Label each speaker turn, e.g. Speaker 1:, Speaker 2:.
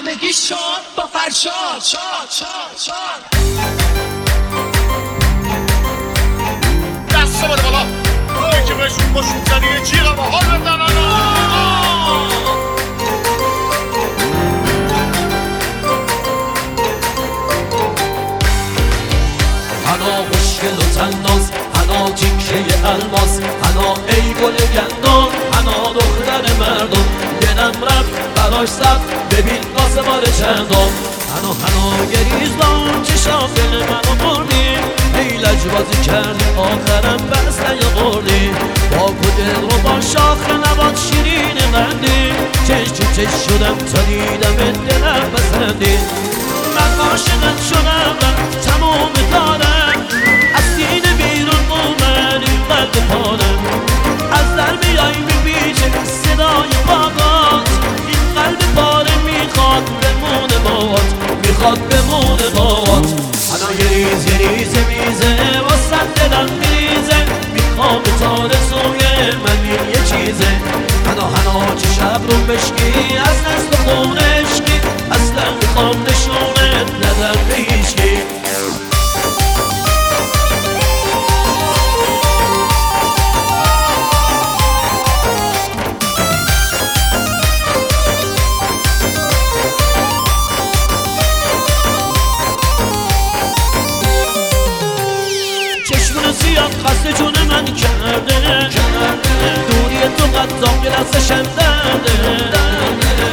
Speaker 1: همگی شاد با فرشاد شاد شاد شاد.
Speaker 2: دست بده بالا توی که بهشون باشون زنی یه جیغ با حال بدن.
Speaker 3: حنا خوشگل و تناز، حنا تیکه الماس، حنا ای گل گندم، حنا دختر مردم. دلم رفت براش زد ببین قاسمار چندم. حنا گریزدان چه شافل منو بردی، ای لجبازی کردی آخرم بس نیاوردی. با کدل رو با شاخ نبات شیرین بندی، چش شدم تا دیدم دلم بسندی. من عاشقت شدم تمام دارم، از سینه بیرون اومد این قلب پارم. از در بیای میپیچه صدای بادات، این قلب پاره میخواد بمونه باد، میخواد بمونه باد. حنا یه ریزه میزه واسه دلم میریزه، میخوام تا رسوی من یه چیزه. حنا چه شب رو بشکی از نسل خون عشقی، اصلا میخوام نشونت ندم به هیچکی. چشمون زیاد خسته جون من کرده، دوری تو قد داغ لحظه شنده.